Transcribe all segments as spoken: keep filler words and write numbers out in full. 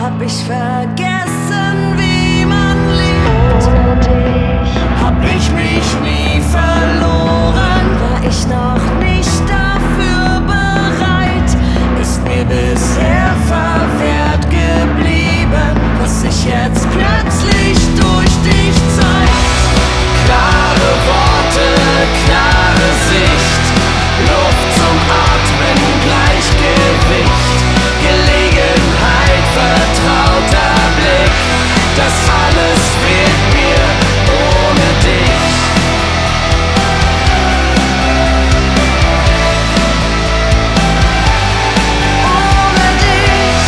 hab ich vergessen, wie man liebt. Ohne dich hab ich mich nie verloren. War ich noch nicht dafür bereit, ist mir bisher verwehrt geblieben, was sich jetzt plötzlich durch dich zeigt. Klare Worte, klare Sicht, Luft zum Atmen, Gleichgewicht, Gelegenheit, vertrauter Blick, das alles fehlt mir ohne dich. Ohne dich.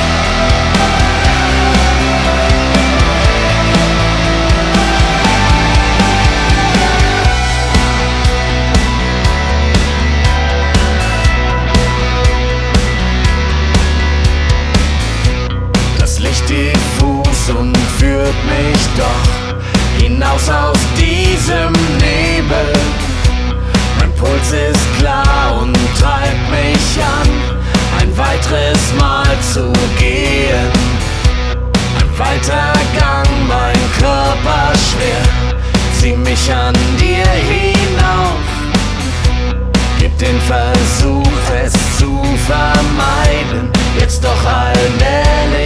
Das Licht diffus und führt mich doch hinaus aus diesem Nebel. Mein Puls ist klar und treibt mich an, ein weiteres Mal zu gehen. Ein weiter Gang, mein Körper schwer, zieh mich an dir hinauf. Gib den Versuch, es zu vermeiden, jetzt doch allmählich